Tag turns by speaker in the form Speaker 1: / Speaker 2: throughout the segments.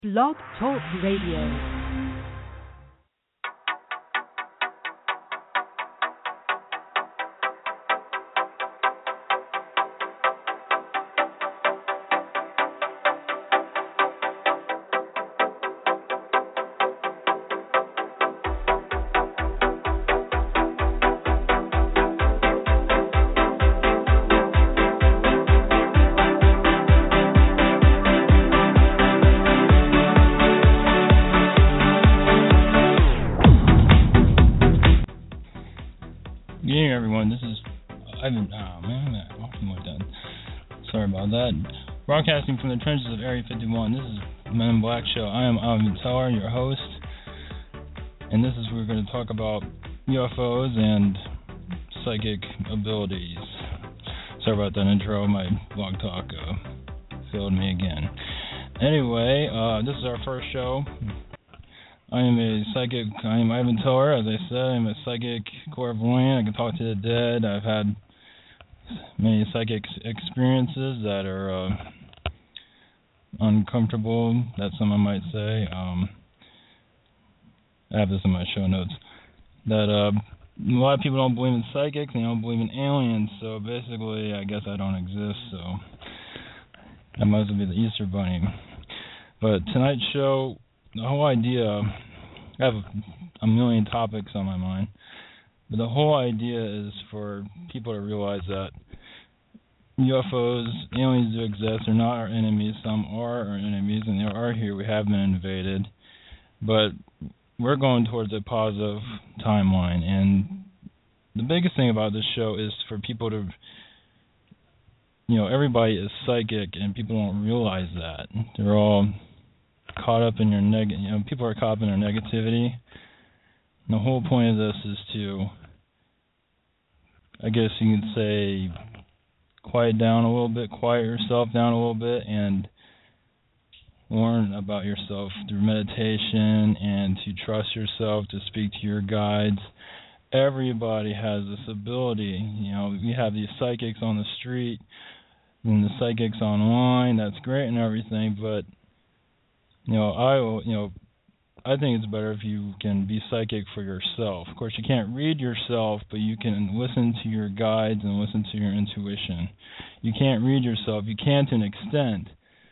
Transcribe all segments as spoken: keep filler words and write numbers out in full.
Speaker 1: Blog Talk Radio.
Speaker 2: Broadcasting from the trenches of Area fifty-one, this is the Men in Black Show. I am Ivan Teller, your host, and this is where we're going to talk about U F Os and psychic abilities. Sorry about that intro, my blog talk uh, failed me again. Anyway, uh, this is our first show. I am a psychic, I am Ivan Teller, as I said, I'm a psychic clairvoyant. I can talk to the dead. I've had many psychic experiences that are uh, uncomfortable, that someone might say. Um, I have this in my show notes. That uh, a lot of people don't believe in psychics, they don't believe in aliens, so basically I guess I don't exist, so I might as well be the Easter Bunny. But tonight's show, the whole idea, I have a million topics on my mind, but the whole idea is for people to realize that U F Os, aliens do exist. They're not our enemies. Some are our enemies, and they are here. We have been invaded. But we're going towards a positive timeline. And the biggest thing about this show is for people to, you know, everybody is psychic, and people don't realize that. They're all caught up in your neg. You know, people are caught up in their negativity. And the whole point of this is to, I guess you could say, quiet down a little bit, quiet yourself down a little bit, and learn about yourself through meditation and to trust yourself, to speak to your guides. Everybody has this ability. You know, we have these psychics on the street and the psychics online. That's great and everything, but you know, I will, you know, I think it's better if you can be psychic for yourself. Of course, you can't read yourself, but you can listen to your guides and listen to your intuition. You can't read yourself. You can to an extent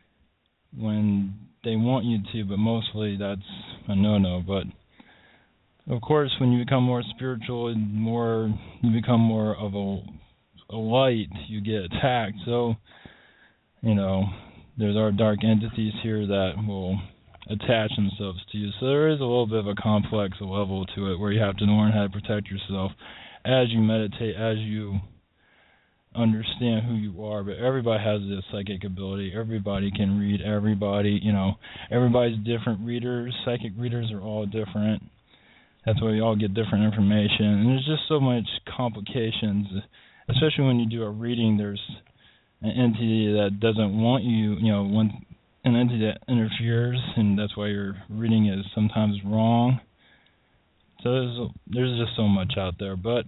Speaker 2: when they want you to, but mostly that's a no-no. But, of course, when you become more spiritual and more, you become more of a, a light, you get attacked. So, you know, there's our dark entities here that will attach themselves to you. So there is a little bit of a complex level to it where you have to learn how to protect yourself as you meditate, as you understand who you are. But everybody has this psychic ability. Everybody can read everybody. You know, everybody's different readers. Psychic readers are all different. That's why we all get different information. And there's just so much complications, especially when you do a reading. There's an entity that doesn't want you, you know, when an entity that interferes, and that's why your reading is sometimes wrong. So there's there's just so much out there. But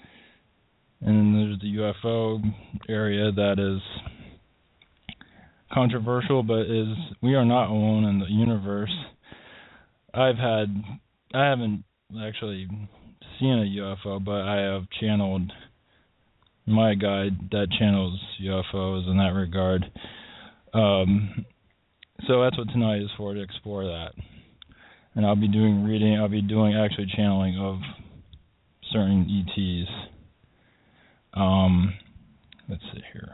Speaker 2: and then there's the U F O area that is controversial, but is we are not alone in the universe. I've had I haven't actually seen a U F O, but I have channeled my guide that channels U F Os in that regard. Um, So that's what tonight is for, to explore that. And I'll be doing reading, I'll be doing actually channeling of certain E Ts. Um, let's see here.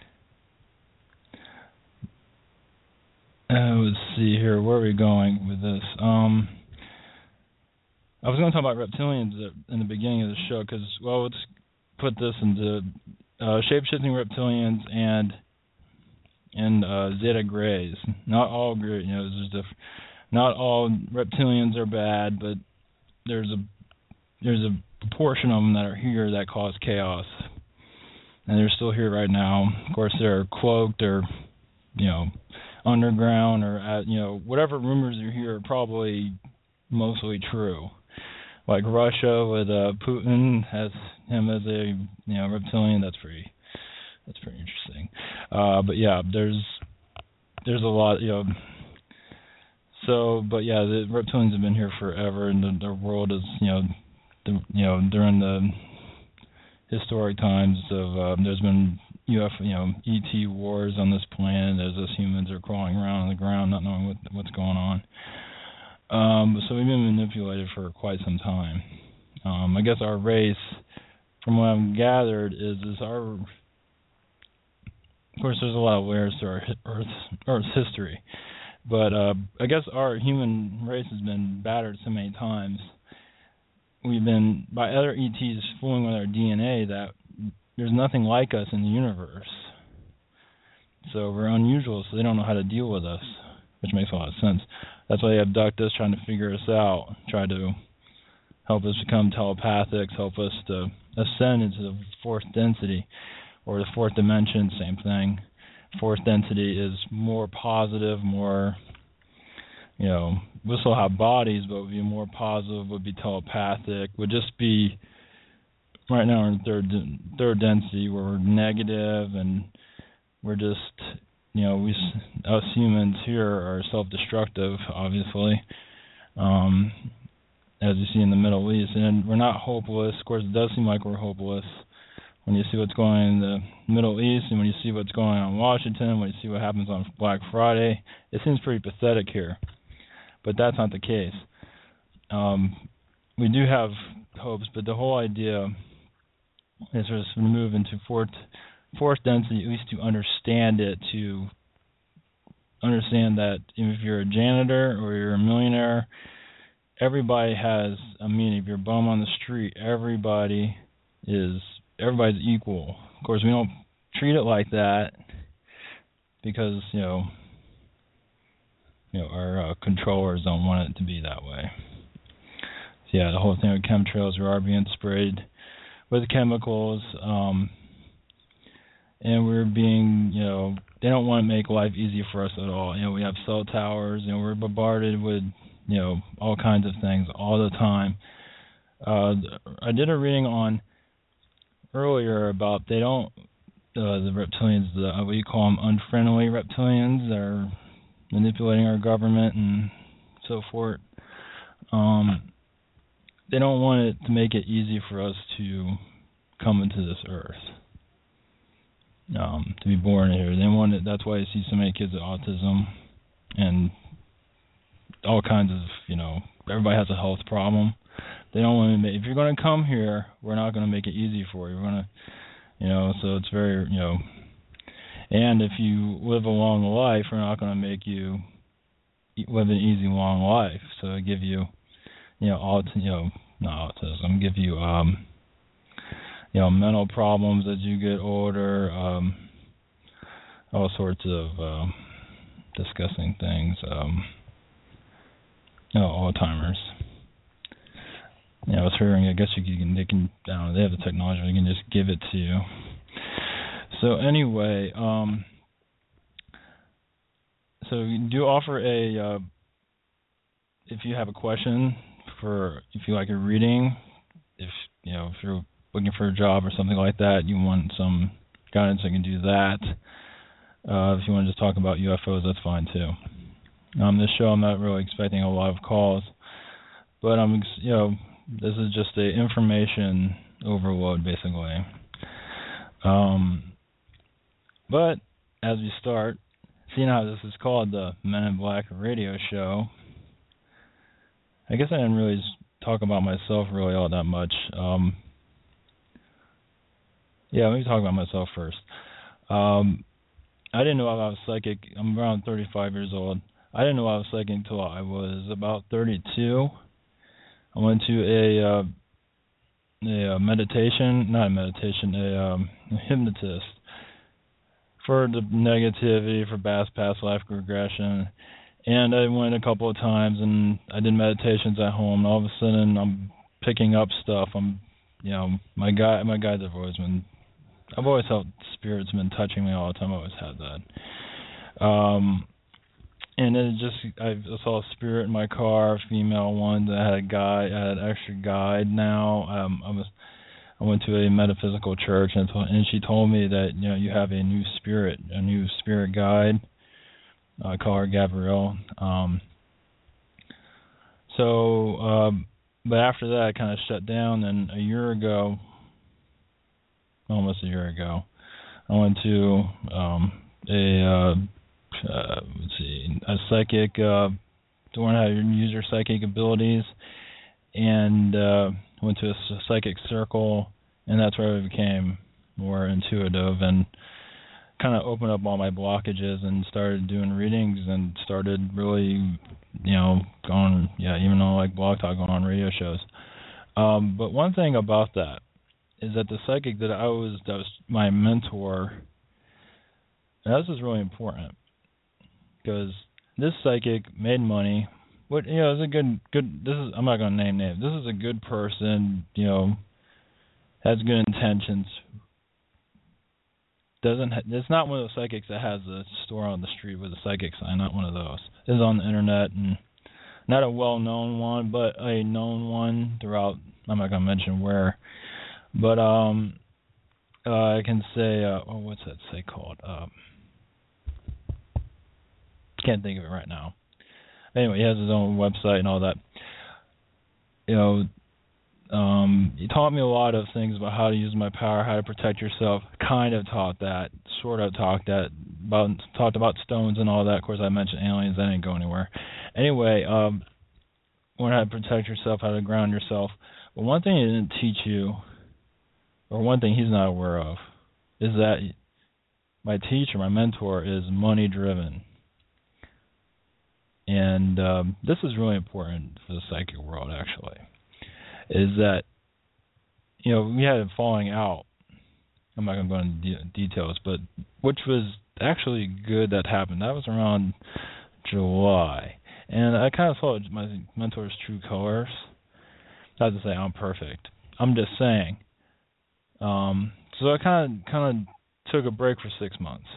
Speaker 2: Uh, let's see here, where are we going with this? Um, I was going to talk about reptilians in the beginning of the show, because, well, let's put this into uh, shape-shifting reptilians and and uh, Zeta Greys. Not all great, you know, there's diff- not all reptilians are bad, but there's a there's a proportion of them that are here that cause chaos, and they're still here right now. Of course, they're cloaked or, you know, underground or at, you know, whatever rumors you hear are probably mostly true. Like Russia with uh, Putin has him as a, you know, reptilian. That's pretty. That's pretty interesting. Uh, but yeah, there's there's a lot, you know, So, but yeah, the reptilians have been here forever, and the, the world is, you know, the, you know, during the historic times of um, there's been U F O, you know, E T wars on this planet as us humans are crawling around on the ground, not knowing what what's going on. Um, so we've been manipulated for quite some time. Um, I guess our race, from what I've gathered, is is our. Of course, there's a lot of layers to our Earth's, Earth's history, but uh, I guess our human race has been battered so many times. We've been, by other E Ts, fooling with our D N A that there's nothing like us in the universe. So we're unusual, so they don't know how to deal with us, which makes a lot of sense. That's why they abduct us, trying to figure us out, try to help us become telepathic, help us to ascend into the fourth density, or the fourth dimension, same thing. Fourth density is more positive, more, you know, we'll still have bodies, but would be more positive, would be telepathic, would just be, right now we're in third third density where we're negative and we're just, you know, we us humans here are self-destructive, obviously, um, as you see in the Middle East. And we're not hopeless. Of course, it does seem like we're hopeless when you see what's going on in the Middle East and when you see what's going on in Washington, when you see what happens on Black Friday. It seems pretty pathetic here, but that's not the case. Um, we do have hopes, but the whole idea is for us to move into fourth, fourth density, at least to understand it, to understand that if you're a janitor or you're a millionaire, everybody has a meaning. If you're a bum on the street, everybody is everybody's equal. Of course, we don't treat it like that because, you know, you know, our uh, controllers don't want it to be that way. So yeah, the whole thing with chemtrails, we are being sprayed with chemicals, um, and we're being, you know, they don't want to make life easy for us at all. You know, we have cell towers, you know, we're bombarded with, you know, all kinds of things all the time. Uh, I did a reading on earlier about they don't, uh, the reptilians, the, what you call them, unfriendly reptilians, they're manipulating our government and so forth. Um, they don't want it to make it easy for us to come into this earth, um, to be born here. They want it. That's why you see so many kids with autism and all kinds of, you know, everybody has a health problem. They don't want to make, if you're going to come here, we're not going to make it easy for you. We're going to, you know, so it's very, you know, and if you live a long life, we're not going to make you live an easy long life. So give you, you know, aut- you know, not autism, give you, um, you know, mental problems as you get older, um, all sorts of uh, disgusting things, um, you know, Alzheimer's. You know, with hearing, I guess you can, they can, I don't know, they have the technology, they can just give it to you. So anyway, um, so we do offer a, uh, if you have a question for, if you like a reading, if, you know, if you're looking for a job or something like that, you want some guidance, I can do that. Uh, if you want to just talk about U F Os, that's fine too. Um, this show, I'm not really expecting a lot of calls, but I'm, you know, this is just a information overload, basically. Um, but as we start, seeing how this is called the Men in Black Radio Show, I guess I didn't really talk about myself really all that much. Um, yeah, let me talk about myself first. Um, I didn't know I was psychic. I'm around thirty-five years old. I didn't know I was psychic until I was about thirty-two. I went to a, uh, a meditation, not a meditation, a, um, a hypnotist for the negativity, for past past life regression. And I went a couple of times, and I did meditations at home. And all of a sudden, I'm picking up stuff. I'm, you know, my guy, my guides have always been. I've always felt spirits been touching me all the time. I always had that. Um, and then it just, I saw a spirit in my car, a female one that had a guide, I had an extra guide now. Um, I was, I went to a metaphysical church, and, told, and she told me that, you know, you have a new spirit, a new spirit guide. I call her Gabrielle. Um, So, um, but after that, I kind of shut down. And a year ago, almost a year ago, I went to um, a uh, uh, let's see, a psychic uh, to learn how to use your psychic abilities, and uh, went to a psychic circle, and that's where I became more intuitive and kind of opened up all my blockages and started doing readings and started really, you know, going, yeah, even though like Blog Talk, going on radio shows. Um, but one thing about that is that the psychic that I was, that was my mentor, and this is really important because this psychic made money. What, you know, is a good, good. This is, I'm not going to name names. This is a good person, you know, has good intentions. Doesn't ha- it's not one of those psychics that has a store on the street with a psychic sign. Not one of those. It's on the internet, and not a well-known one, but a known one throughout. I'm not going to mention where, but um, uh, I can say, uh, oh, what's that say called? Um, can't think of it right now. Anyway, he has his own website and all that. You know. Um, he taught me a lot of things about how to use my power, how to protect yourself. Kind of taught that, sort of talked that, about talked about stones and all that. Of course, I mentioned aliens. That didn't go anywhere. Anyway, um, learn how to protect yourself, how to ground yourself. But one thing he didn't teach you, or one thing he's not aware of, is that my teacher, my mentor, is money driven. And um, this is really important for the psychic world, actually. Is that, you know, we had a falling out. I'm not going to go into de- details, but which was actually good that happened. That was around July. And I kind of saw my mentor's true colors. Not to say I'm perfect. I'm just saying. Um, so I kind of kind of took a break for six months.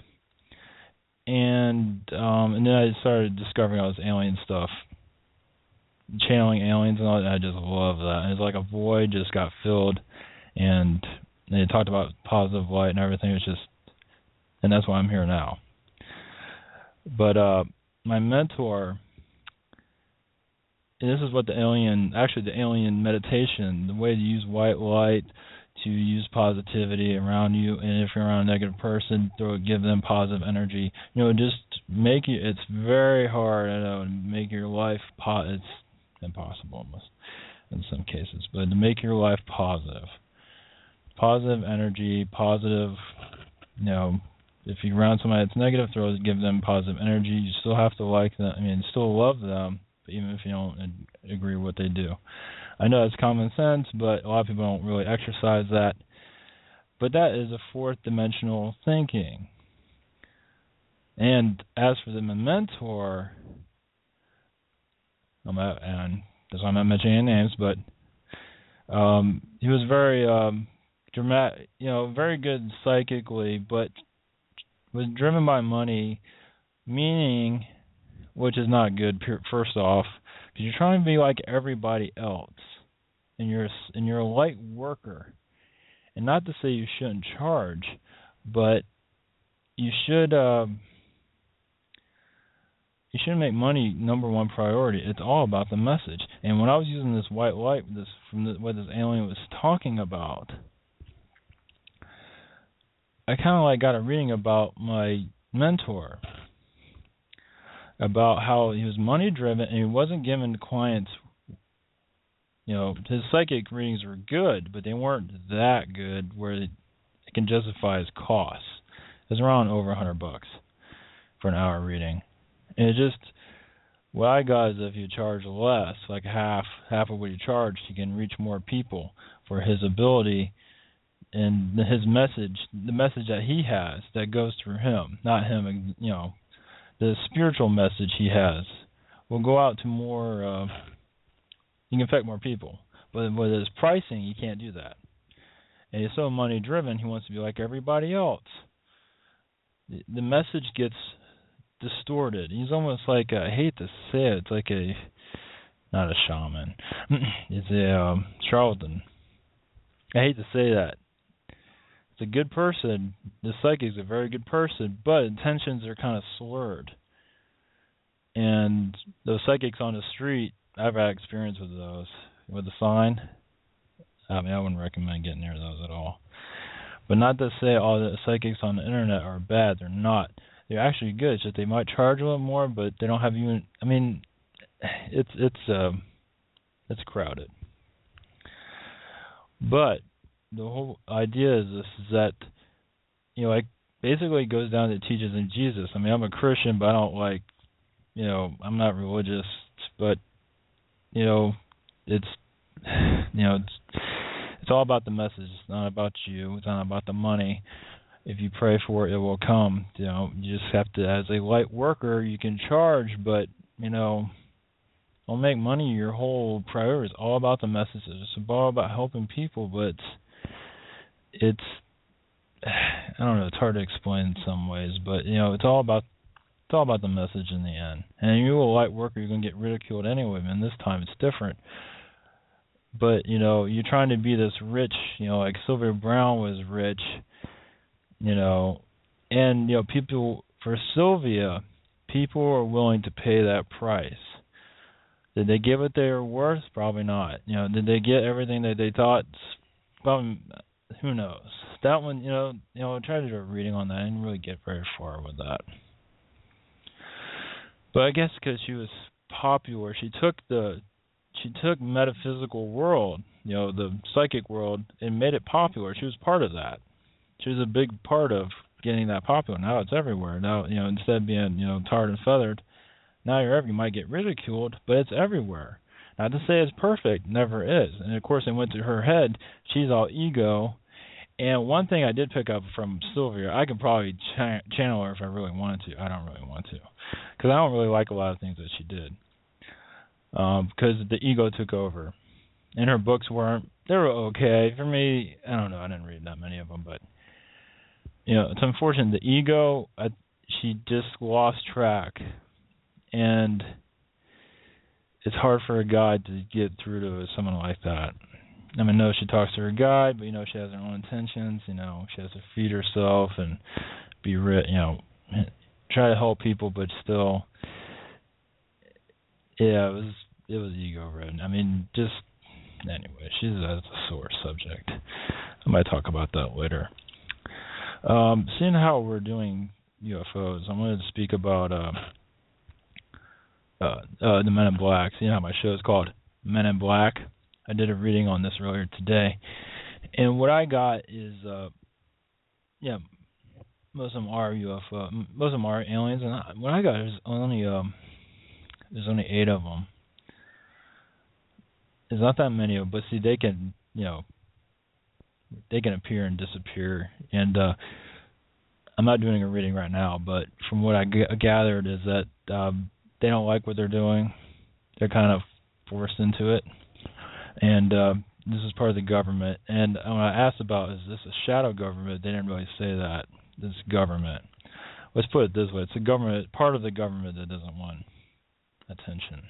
Speaker 2: And um, and then I started discovering all this alien stuff. Channeling aliens and all that, I just love that. And it's like a void just got filled, and they talked about positive light and everything. It was just, and that's why I'm here now. But uh, my mentor, and this is what the alien, actually the alien meditation, the way to use white light, to use positivity around you, and if you're around a negative person, throw, give them positive energy. You know, just make you. It's very hard, I know, to make your life po- it's impossible almost in some cases, but to make your life positive. Positive energy, positive, you know, if you're around somebody that's negative, throw, give them positive energy. You still have to like them, I mean, still love them, even if you don't agree with what they do. I know it's common sense, but a lot of people don't really exercise that. But that is a fourth dimensional thinking. And as for the mentor, I'm not, and that's why I'm not mentioning any names, but um, he was very um, dramatic, you know, very good psychically, but was driven by money, meaning, which is not good. First off, because you're trying to be like everybody else, and you're and you're a light worker, and not to say you shouldn't charge, but you should. Uh, You shouldn't make money number one priority. It's all about the message. And when I was using this white light, this from the, what this alien was talking about, I kind of like got a reading about my mentor, about how he was money driven and he wasn't giving clients. You know, his psychic readings were good, but they weren't that good where it, it can justify his costs. It was around over a hundred bucks for an hour reading. And it just, what I got is if you charge less, like half half of what you charge, you can reach more people for his ability and his message, the message that he has that goes through him, not him, you know, the spiritual message he has will go out to more, uh, you can affect more people. But with his pricing, you can't do that. And he's so money driven, he wants to be like everybody else. The, the message gets distorted. He's almost like a, I hate to say it, it's like a, not a shaman, it's a um, charlatan. I hate to say that. It's a good person. The psychic is a very good person, but intentions are kind of slurred. And those psychics on the street, I've had experience with those. With the sign, I mean, I wouldn't recommend getting near those at all. But not to say all the psychics on the internet are bad. They're not. They're actually good. It's just they might charge a little more, but they don't have you. I mean, it's it's uh, it's crowded. But the whole idea is this: is that you know, like basically it goes down to teachers in Jesus. I mean, I'm a Christian, but I don't like, you know, I'm not religious, but you know, it's you know, it's it's all about the message. It's not about you. It's not about the money. If you pray for it, it will come. You know, you just have to, as a light worker, you can charge, but you know, don't make money your whole priority. It's all about the messages. It's all about helping people, but it's, I don't know, it's hard to explain in some ways, but you know, it's all about it's all about the message in the end. And you're a light worker, you're gonna get ridiculed anyway, man. This time it's different. But, you know, you're trying to be this rich, you know, like Sylvia Browne was rich, you know, and, you know, people, for Sylvia, people are willing to pay that price. Did they get what they were worth? Probably not. You know, did they get everything that they thought? Probably, who knows? That one, you know, you know, I tried to do a reading on that. I didn't really get very far with that. But I guess because she was popular, she took the she took metaphysical world, you know, the psychic world, and made it popular. She was part of that. She was a big part of getting that popular. Now it's everywhere. Now, you know, instead of being, you know, tarred and feathered, now you're everywhere. You might get ridiculed, but it's everywhere. Not to say it's perfect, never is. And of course, it went to her head. She's all ego. And one thing I did pick up from Sylvia, I could probably ch- channel her if I really wanted to. I don't really want to, because I don't really like a lot of things that she did. Um, because the ego took over, and her books weren't. They were okay for me. I don't know. I didn't read that many of them, but you know, it's unfortunate. The ego, I, she just lost track, and it's hard for a guide to get through to someone like that. I mean, no, she talks to her guide, but you know, she has her own intentions. You know, she has to feed herself and be rich. You know, try to help people, but still. Yeah, it was it was ego ridden. I mean, just anyway, she's that's a sore subject. I might talk about that later. Um, seeing how we're doing U F Os, I'm going to speak about uh, uh, uh, the Men in Black. Seeing how my show is called Men in Black, I did a reading on this earlier today, and what I got is, uh, yeah, most of them are U F O, most of them are aliens, and I, what I got is only um. There's only eight of them. There's not that many of them, but see, they can, you know, they can appear and disappear. And uh, I'm not doing a reading right now, but from what I g- gathered is that um, they don't like what they're doing. They're kind of forced into it. And uh, this is part of the government. And when I asked about, is this a shadow government, they didn't really say that. This government. Let's put it this way. It's a government, part of the government that doesn't want attention.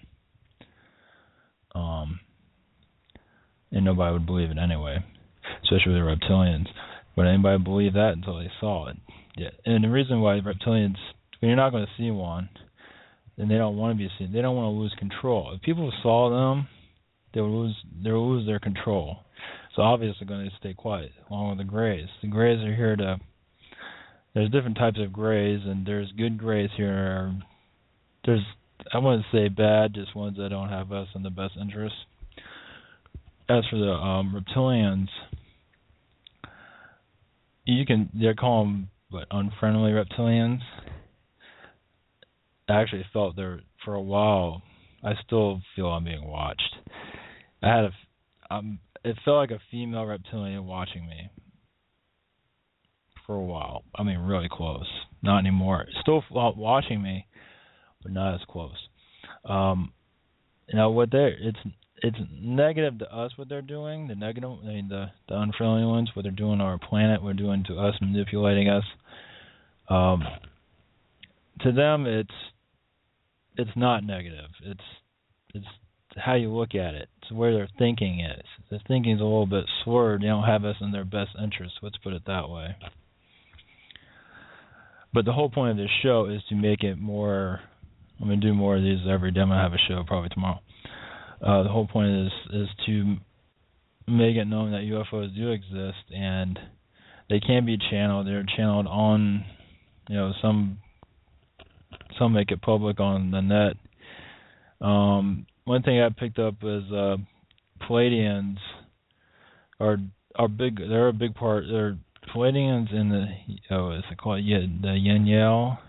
Speaker 2: Um, and nobody would believe it anyway, especially the reptilians. But anybody would believe that until they saw it. Yeah. And the reason why reptilians, when you're not going to see one, then they don't want to be seen. They don't want to lose control. If people saw them, they'll lose they'll lose their control. So obviously they're going to stay quiet, along with the Greys. The Greys are here to. There's different types of Greys, and there's good Greys here. There's I wouldn't say bad, just ones that don't have us in the best interest. As for the um, reptilians, you can they call them what, unfriendly reptilians. I actually felt there for a while. I still feel I'm being watched. I had a, um, it felt like a female reptilian watching me for a while. I mean, really close. Not anymore. Still watching me. But not as close. Um, you know what they're it's it's negative to us what they're doing. The negative, I mean the the unfriendly ones, what they're doing to our planet, what they're doing to us, manipulating us. Um, to them, it's it's not negative. It's it's how you look at it. It's where their thinking is. Their thinking is a little bit swerved. They don't have us in their best interest. Let's put it that way. But the whole point of this show is to make it more I'm gonna do more of these every day. I'm gonna have a show probably tomorrow. Uh, the whole point is is to make it known that U F Os do exist, and they can be channeled. They're channeled on, you know, some some make it public on the net. Um, one thing I picked up is uh, Pleiadians are are big. They're a big part. They're Pleiadians in the oh, is it called yeah, the Yanyel?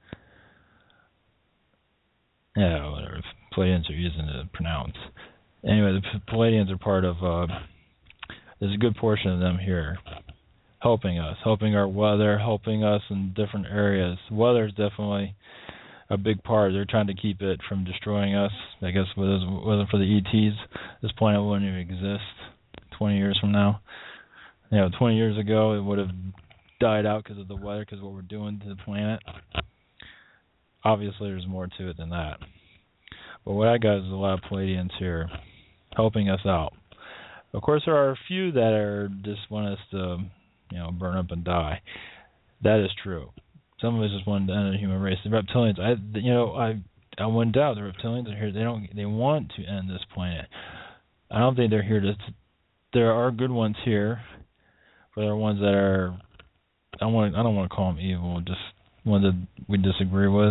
Speaker 2: Yeah, whatever. Pleiadians are using it to pronounce. Anyway, the Pleiadians are part of. Uh, there's a good portion of them here, helping us, helping our weather, helping us in different areas. Weather is definitely a big part. They're trying to keep it from destroying us. I guess if it wasn't for the E Ts, this planet wouldn't even exist twenty years from now. You know, twenty years ago, it would have died out because of the weather, because of what we're doing to the planet. Obviously, there's more to it than that. But what I got is a lot of Pleiadians here helping us out. Of course, there are a few that are just want us to, you know, burn up and die. That is true. Some of us just want to end the human race. The reptilians, I, you know, I, I wouldn't doubt the reptilians are here. They don't, they want to end this planet. I don't think they're here to. There are good ones here, but there are ones that are. I want. I don't want to call them evil. Just ones that we disagree with.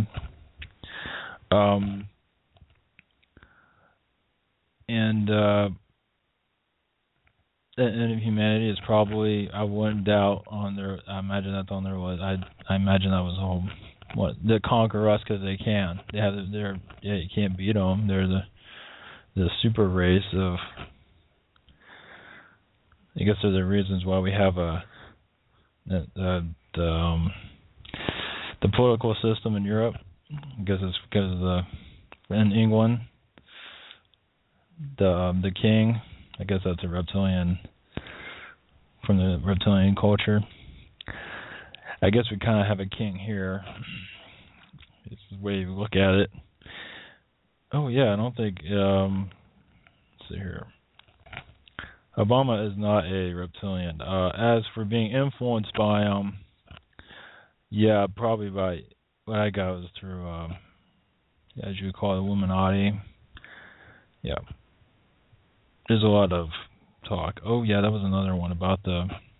Speaker 2: Um. And uh, and humanity is probably, I wouldn't doubt on their. I imagine that's on their list. I I imagine that was the whole what they conquer us because they can. They have they're yeah you can't beat them. They're the the super race of. I guess they're the reasons why we have a the the, the um the political system in Europe. I guess it's because of the in England. The um, the king, I guess that's a reptilian from the reptilian culture. I guess we kind of have a king here. It's the way you look at it. Oh yeah, I don't think. Um, let's see here. Obama is not a reptilian. Uh, as for being influenced by um, yeah, probably by what I got was through, um, as you would call it, Illuminati. Yeah. There's a lot of talk. Oh, yeah, that was another one about the...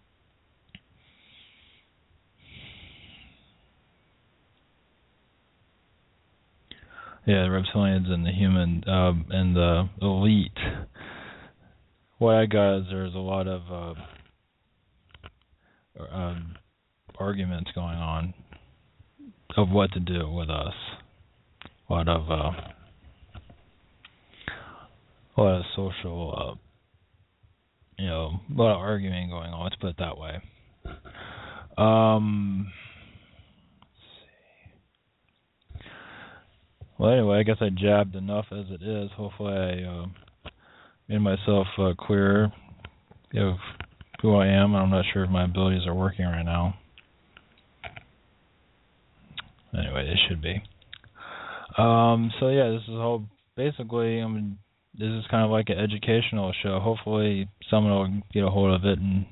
Speaker 2: Yeah, the reptilians and the human, uh, and the elite. What I got is there's a lot of uh, uh, arguments going on of what to do with us. A lot of... Uh, A lot of social, uh, you know, a lot of arguing going on. Let's put it that way. Um, let's see. Well, anyway, I guess I jabbed enough as it is. Hopefully, I uh, made myself uh, clear of who I am. I'm not sure if my abilities are working right now. Anyway, they should be. Um, so yeah, this is all basically. I'm. This is kind of like an educational show. Hopefully, someone will get a hold of it, and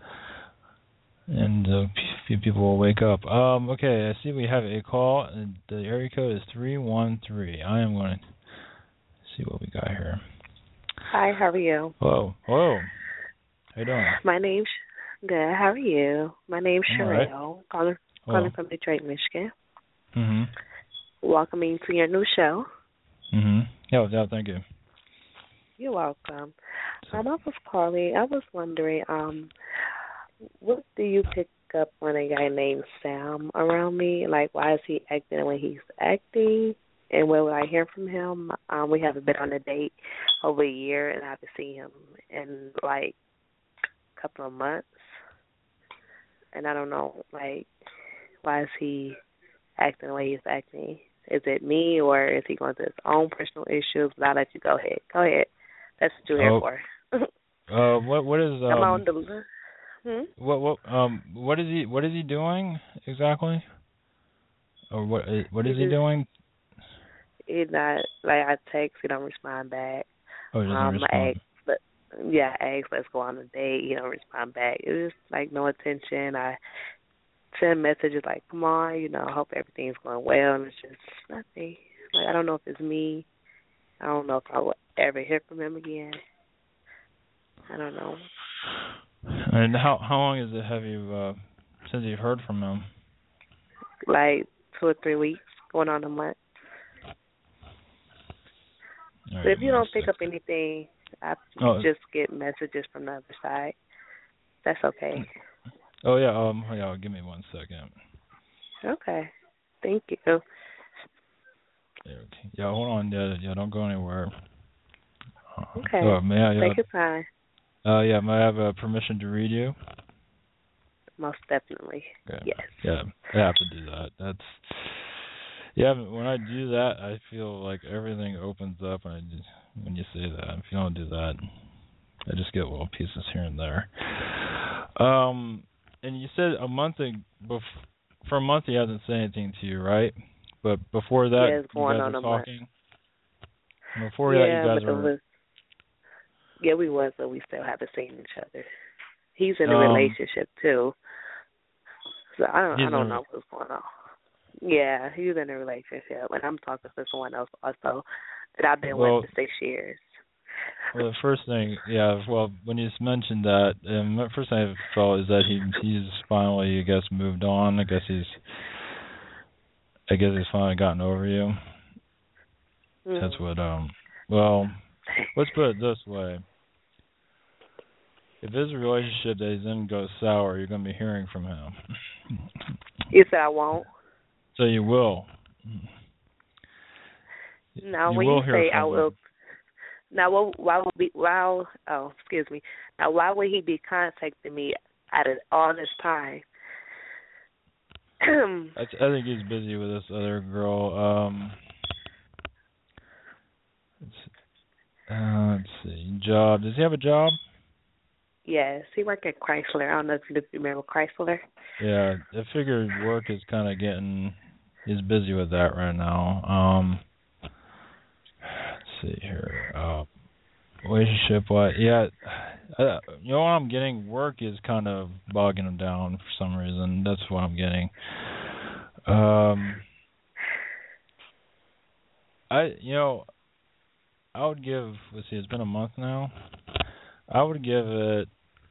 Speaker 2: and a few people will wake up. Um, okay, I see we have a call. And the area code is three one three. I am going to see what we got here.
Speaker 3: Hi, how are you?
Speaker 2: Hello. Hello. How you doing?
Speaker 3: My name's good. How are you? My name's Sherelle.
Speaker 2: Right.
Speaker 3: Calling calling from Detroit, Michigan.
Speaker 2: Mhm.
Speaker 3: Welcoming to your new show.
Speaker 2: Mhm. Yeah, yeah. Thank you.
Speaker 3: You're welcome. Um, I was calling. I was wondering, um, what do you pick up on a guy named Sam around me? Like, why is he acting the way he's acting? And where would I hear from him? Um, we haven't been on a date over a year, and I haven't seen him in like a couple of months. And I don't know, like, why is he acting the way he's acting? Is it me, or is he going through his own personal issues? But I'll let you go ahead. Go ahead. That's what you're
Speaker 2: oh,
Speaker 3: here for.
Speaker 2: uh, what what is um?
Speaker 3: I'm on the. Hmm?
Speaker 2: What what um what is he what is he doing exactly? Or what what is he, he doing?
Speaker 3: He's not like I text, he don't respond back.
Speaker 2: Oh, he doesn't
Speaker 3: um,
Speaker 2: respond.
Speaker 3: I ask, but yeah, I ask, let's go on a date. He don't respond back. It's just like no attention. I send messages like, come on, you know, I hope everything's going well, and it's just nothing. Like I don't know if it's me. I don't know if I will ever hear from him again. I don't know.
Speaker 2: And how how long is it have you uh, since you've heard from him?
Speaker 3: Like two or three weeks, going on a month.
Speaker 2: Right,
Speaker 3: So if you don't pick up anything, I
Speaker 2: oh.
Speaker 3: just get messages from the other side. That's okay.
Speaker 2: Oh yeah, um, yeah. Give me one second.
Speaker 3: Okay. Thank you.
Speaker 2: Yeah, hold on. Yeah, yeah. Don't go anywhere.
Speaker 3: Okay.
Speaker 2: Uh, may I, uh,
Speaker 3: Take your time.
Speaker 2: Uh, yeah. May I have uh, permission to read you?
Speaker 3: Most definitely.
Speaker 2: Okay.
Speaker 3: Yes.
Speaker 2: Yeah, I have to do that. That's. Yeah, when I do that, I feel like everything opens up, and I just, when you say that, if you don't do that, I just get little pieces here and there. Um, and you said a month ago, bef- for a month he hasn't said anything to you, right? But before that,
Speaker 3: yeah, it's
Speaker 2: you
Speaker 3: going
Speaker 2: guys
Speaker 3: on
Speaker 2: were
Speaker 3: a
Speaker 2: talking.
Speaker 3: Month.
Speaker 2: Before
Speaker 3: yeah,
Speaker 2: that, you guys
Speaker 3: but
Speaker 2: were.
Speaker 3: it was, yeah, we was, but we still haven't seen each other. He's in a
Speaker 2: um,
Speaker 3: relationship too, so I don't, I don't
Speaker 2: in,
Speaker 3: know what's going on. Yeah, he's in a relationship, and I'm talking to someone else also that I've been
Speaker 2: well,
Speaker 3: with for six years.
Speaker 2: Well, the first thing, yeah, well, when you mentioned that, um, the first thing I felt is that he he's finally, I guess, moved on. I guess he's, I guess he's finally gotten over you. Mm. That's what. Um. Well, let's put it this way: if his relationship that he's in goes sour, you're going to be hearing from him.
Speaker 3: You said I won't.
Speaker 2: So you will.
Speaker 3: No,
Speaker 2: you
Speaker 3: when
Speaker 2: will
Speaker 3: you
Speaker 2: hear
Speaker 3: say
Speaker 2: from
Speaker 3: I will.
Speaker 2: him.
Speaker 3: Now, why would be? Why? Oh, excuse me. Now, why would he be contacting me out of all this time?
Speaker 2: I, I think he's busy with this other girl. Um, let's, uh, let's see. Job. Does he have a job?
Speaker 3: Yes, he worked at Chrysler. I don't know if you remember Chrysler.
Speaker 2: Yeah, I figured work is kind of getting. He's busy with that right now. Um, let's see here. Uh, relationship, what? Yeah, uh, you know what I'm getting. Work is kind of bogging him down for some reason. That's what I'm getting. Um, I, you know, I would give. Let's see, it's been a month now. I would give it.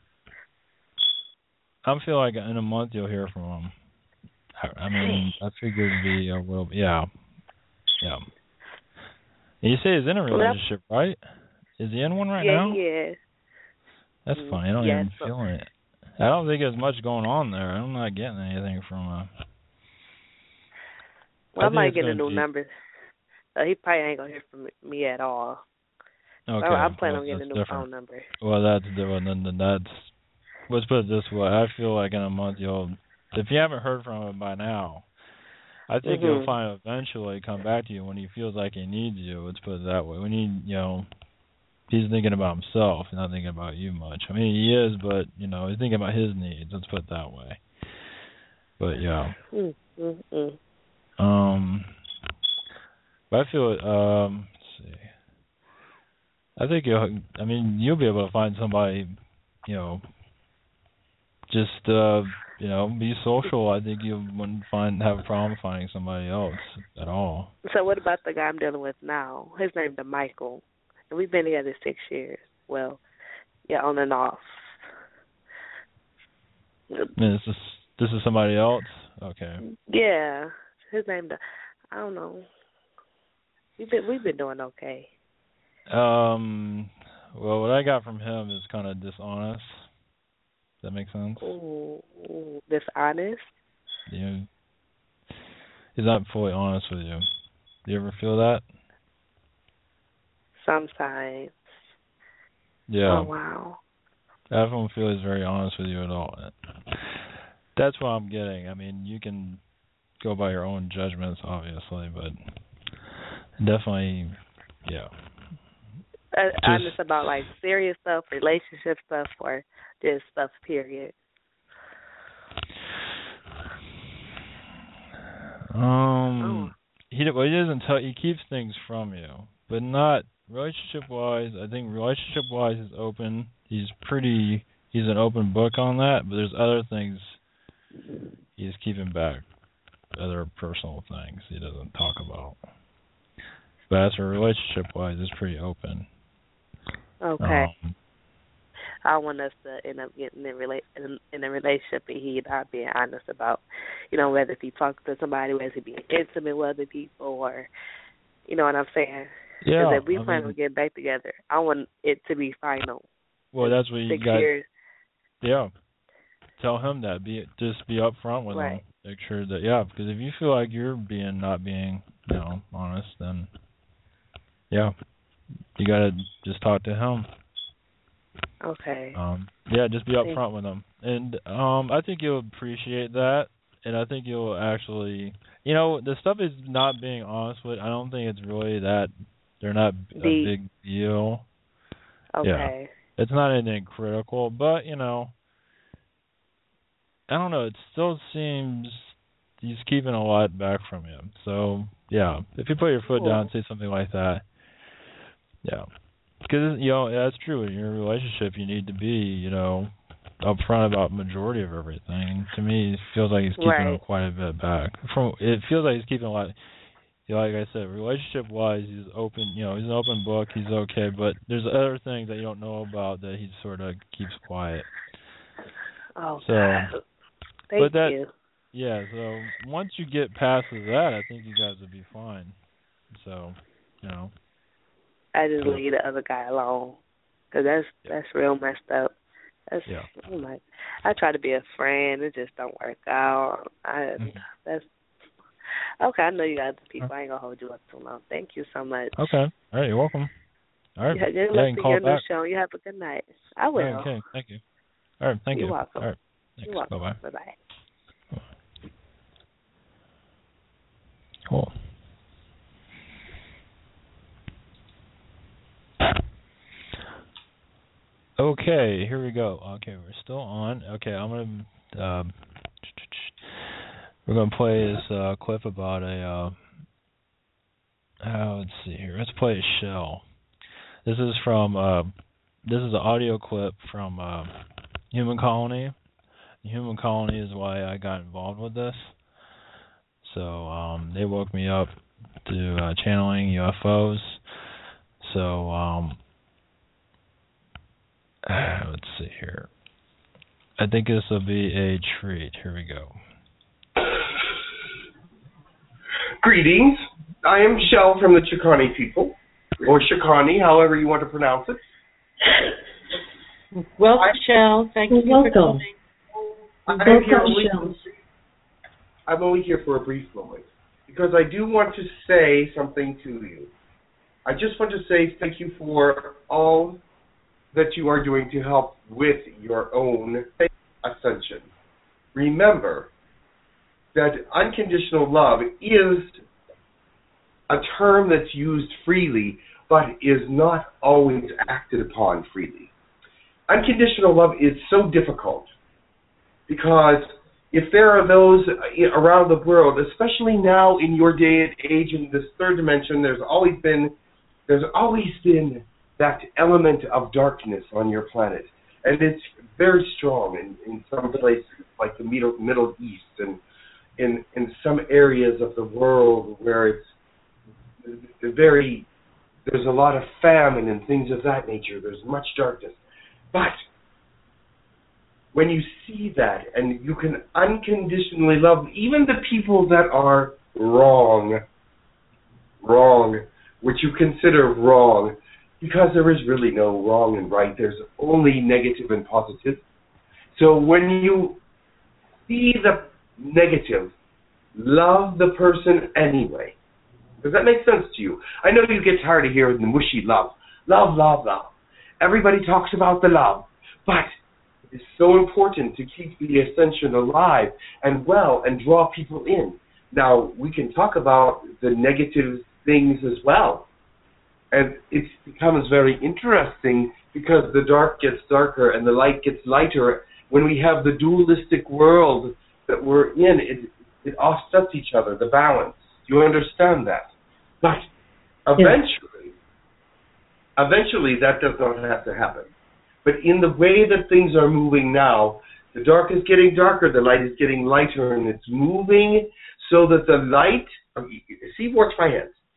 Speaker 2: I feel like in a month you'll hear from him. I, I mean, I figured it'd be a little. Yeah, yeah. And you say he's in a relationship, right? Is he in one right
Speaker 3: yeah,
Speaker 2: now?
Speaker 3: Yeah, he is.
Speaker 2: That's funny. I don't
Speaker 3: yes,
Speaker 2: even feel it. I don't think there's much going on there. I'm not getting anything from uh
Speaker 3: Well, I, I might get a
Speaker 2: gonna
Speaker 3: new
Speaker 2: be...
Speaker 3: number. So he probably ain't gonna hear from me at all.
Speaker 2: Okay.
Speaker 3: So I plan
Speaker 2: well,
Speaker 3: on getting a new
Speaker 2: different.
Speaker 3: phone number.
Speaker 2: Well, that's different. Then then that's. Let's put it this way. I feel like in a month you'll, if you haven't heard from him by now, I think
Speaker 3: mm-hmm.
Speaker 2: he'll finally eventually come back to you when he feels like he needs you. Let's put it that way. When he, you know, he's thinking about himself, not thinking about you much. I mean, he is, but you know, he's thinking about his needs. Let's put it that way. But yeah.
Speaker 3: Mm-hmm.
Speaker 2: Um. But I feel it. Um. Let's see. I think you'll. I mean, you'll be able to find somebody. You know. Just uh, you know, be social. I think you wouldn't find have a problem finding somebody else at all.
Speaker 3: So what about the guy I'm dealing with now? His name's Michael, and we've been together six years. Well, yeah, on and off.
Speaker 2: I mean, is this this is somebody else? Okay.
Speaker 3: Yeah, his name. I don't know. We've been we've been doing okay.
Speaker 2: Um. Well, what I got from him is kind of dishonest. Does that make sense?
Speaker 3: Ooh, ooh, dishonest?
Speaker 2: Yeah. He's not fully honest with you. Do you ever feel that?
Speaker 3: Sometimes.
Speaker 2: Yeah.
Speaker 3: Oh, wow.
Speaker 2: I don't feel he's very honest with you at all. That's what I'm getting. I mean, you can go by your own judgments, obviously, but definitely, yeah.
Speaker 3: Uh, honest about, like, serious stuff, relationship stuff, or just stuff, period?
Speaker 2: Um, oh. he well, he doesn't tell. He keeps things from you, but not relationship wise. I think relationship wise is open. He's pretty. He's an open book on that. But there's other things he's keeping back. Other personal things he doesn't talk about. But as for relationship-wise, it's pretty open.
Speaker 3: Okay.
Speaker 2: Um,
Speaker 3: I want us to end up getting in, rela- in, in a relationship and he not being honest about, you know, whether he talks to somebody, whether he being intimate with other people, or, you know what I'm saying?
Speaker 2: yeah.
Speaker 3: Because if we
Speaker 2: I
Speaker 3: plan
Speaker 2: mean,
Speaker 3: on getting back together, I want it to be final.
Speaker 2: well, that's what you
Speaker 3: Six
Speaker 2: got.
Speaker 3: years.
Speaker 2: Yeah. Tell him that. Be just be upfront with
Speaker 3: Right.
Speaker 2: him. Make sure that yeah, because if you feel like you're being not being, you know, honest, then yeah, you gotta just talk to him.
Speaker 3: Okay.
Speaker 2: Um, yeah, just be upfront with him, and um, I think you'll appreciate that, and I think you'll actually, you know, the stuff is not being honest with. I don't think it's really that they're not a
Speaker 3: The,
Speaker 2: big deal.
Speaker 3: okay.
Speaker 2: Yeah, it's not anything critical, but you know. I don't know. It still seems he's keeping a lot back from you. So, yeah, if you put your foot
Speaker 3: Cool.
Speaker 2: down and say something like that, yeah. Because, you know, that's true. In your relationship, you need to be, you know, upfront about majority of everything. To me, it feels like he's keeping
Speaker 3: Right.
Speaker 2: quite a bit back. From It feels like he's keeping a lot. You know, like I said, relationship-wise, he's open. You know, he's an open book. He's okay. But there's other things that you don't know about that he sort of keeps quiet.
Speaker 3: Oh,
Speaker 2: So,
Speaker 3: God. Thank
Speaker 2: but that,
Speaker 3: you.
Speaker 2: yeah, so once you get past that, I think you guys will be fine. So, you know.
Speaker 3: I just
Speaker 2: Yeah.
Speaker 3: leave the other guy alone, because that's,
Speaker 2: Yeah.
Speaker 3: that's real messed up. That's,
Speaker 2: Yeah.
Speaker 3: oh my, I try to be a friend. It just don't work out. I
Speaker 2: Mhm.
Speaker 3: That's, okay, I know you got the people. I ain't going to hold you up too long. Thank you so much.
Speaker 2: Okay. All right, you're welcome. All right.
Speaker 3: Yeah, good
Speaker 2: Yeah,
Speaker 3: luck
Speaker 2: you can
Speaker 3: to
Speaker 2: call
Speaker 3: your
Speaker 2: it
Speaker 3: new
Speaker 2: back.
Speaker 3: show. You have a good night. I will.
Speaker 2: All right, okay, thank you. All right, thank
Speaker 3: You're
Speaker 2: you.
Speaker 3: welcome.
Speaker 2: All right. Thanks.
Speaker 3: You're welcome.
Speaker 2: Bye-bye.
Speaker 3: Bye-bye.
Speaker 2: Cool. Okay, here we go. Okay, we're still on. Okay, I'm gonna um, we're gonna play this uh, clip about a. Uh, uh, let's see here. Let's play a shell. This is from. Uh, this is an audio clip from uh, Human Colony. Human Colony is why I got involved with this. So um, they woke me up to uh, channeling U F Os. So um, uh, let's see here. I think this will be a treat. Here we go.
Speaker 4: Greetings. I am Shell from the Chicani people, or Chicani, however you want to pronounce it.
Speaker 5: Welcome, Shell. Thank you
Speaker 1: Welcome.
Speaker 5: for coming.
Speaker 4: I'm
Speaker 1: Welcome,
Speaker 4: here only,
Speaker 1: Shell.
Speaker 4: I'm only here for a brief moment, because I do want to say something to you. I just want to say thank you for all that you are doing to help with your own ascension. Remember that unconditional love is a term that's used freely, but is not always acted upon freely. Unconditional love is so difficult because if there are those around the world, especially now in your day and age in this third dimension, there's always been there's always been that element of darkness on your planet. And it's very strong in, in some places, like the Middle, Middle East, and in, in some areas of the world where it's very, there's a lot of famine and things of that nature. There's much darkness. But when you see that and you can unconditionally love even the people that are wrong, wrong, which you consider wrong, because there is really no wrong and right. There's only negative and positive. So when you see the negative, love the person anyway. Does that make sense to you? I know you get tired of hearing the mushy love. Love, love, love. Everybody talks about the love. But it's so important to keep the ascension alive and well and draw people in. Now, we can talk about the negative things as well. And it becomes very interesting because the dark gets darker and the light gets lighter. When we have the dualistic world that we're in, it, it offsets each other, the balance. Do you understand that? But eventually, yeah. eventually that does not have to happen. But in the way that things are moving now, the dark is getting darker, the light is getting lighter, and it's moving so that the light, see, watch my hands.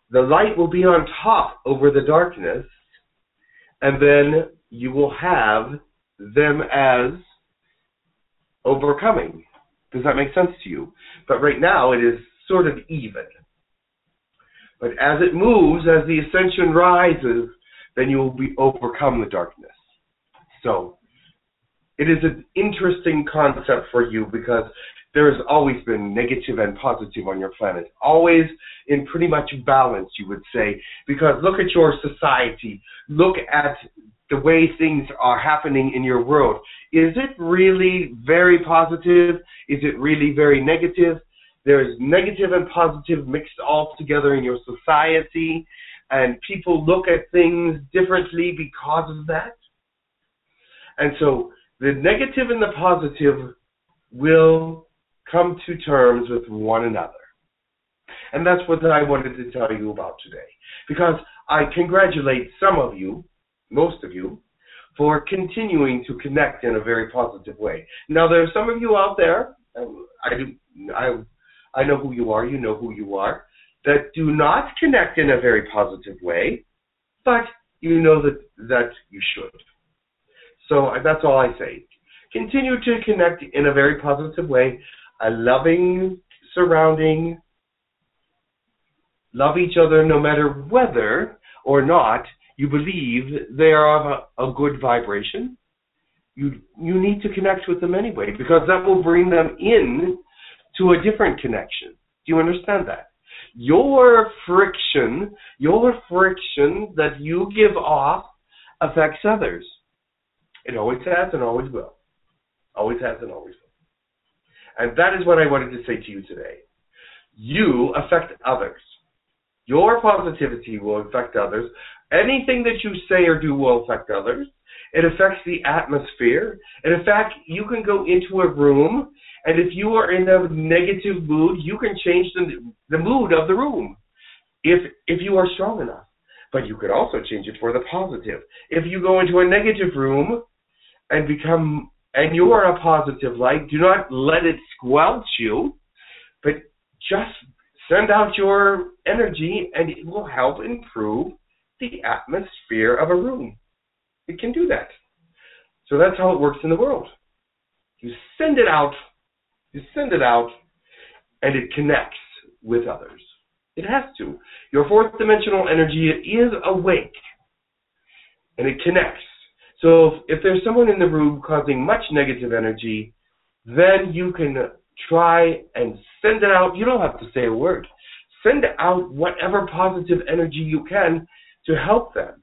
Speaker 4: the light will be on top over the darkness, and then you will have them as overcoming. Does that make sense to you? But right now it is sort of even. But as it moves, as the ascension rises, then you will be overcome the darkness. So it is an interesting concept for you because there has always been negative and positive on your planet. Always in pretty much balance, you would say. Because look at your society. Look at the way things are happening in your world. Is it really very positive? Is it really very negative? There's negative and positive mixed all together in your society, and people look at things differently because of that. And so the negative and the positive will come to terms with one another. And that's what I wanted to tell you about today. Because I congratulate some of you, most of you, for continuing to connect in a very positive way. Now, there are some of you out there, I do, I, I know who you are, you know who you are, that do not connect in a very positive way, but you know that, that you should. So that's all I say. Continue to connect in a very positive way, a loving surrounding, love each other no matter whether or not you believe they are of a, a good vibration. You, you need to connect with them anyway, because that will bring them in to a different connection. Do you understand that? Your friction, your friction that you give off affects others. It always has and always will. Always has and always will. And that is what I wanted to say to you today. You affect others. Your positivity will affect others. Anything that you say or do will affect others. It affects the atmosphere. And in fact, you can go into a room, and if you are in a negative mood, you can change the, the mood of the room if if you are strong enough. But you could also change it for the positive. If you go into a negative room and become, and you are a positive light, do not let it squelch you, but just send out your energy, and it will help improve the atmosphere of a room. It can do that. So that's how it works in the world. You send it out, you send it out, and it connects with others. It has to. Your fourth dimensional energy is awake, and it connects. So if, if there's someone in the room causing much negative energy, then you can try and send it out. You don't have to say a word. Send out whatever positive energy you can to help them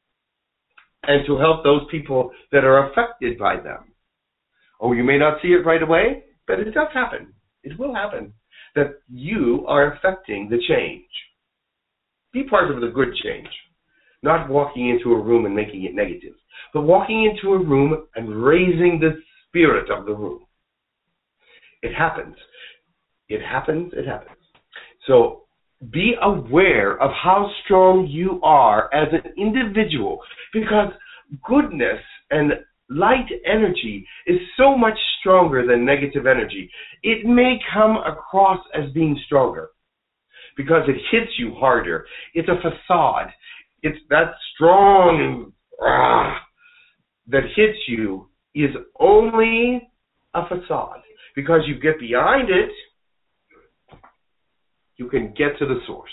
Speaker 4: and to help those people that are affected by them. Oh, you may not see it right away, but it does happen. It will happen that you are affecting the change. Be part of the good change, not walking into a room and making it negative, but walking into a room and raising the spirit of the room. It happens. It happens. It happens. So be aware of how strong you are as an individual, because goodness and light energy is so much stronger than negative energy. It may come across as being stronger because it hits you harder. It's a facade. It's that strong ah, that hits you is only a facade. Because you get behind it, you can get to the source.